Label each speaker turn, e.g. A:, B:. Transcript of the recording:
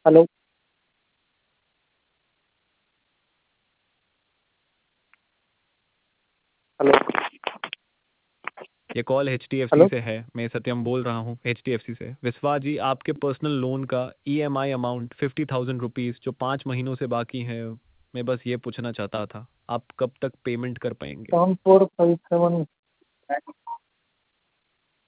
A: Hello. Hello.
B: ये call HDFC
A: hello.
B: से है। मैं सत्यम बोल रहा हूँ HDFC से। विश्वास जी, आपके पर्सनल लोन का EMI अमाउंट 50,000 रुपीज़ जो 5 महीनों से बाकी है, मैं बस ये पूछना चाहता था, आप कब तक पेमेंट कर पाएंगे?
A: 7457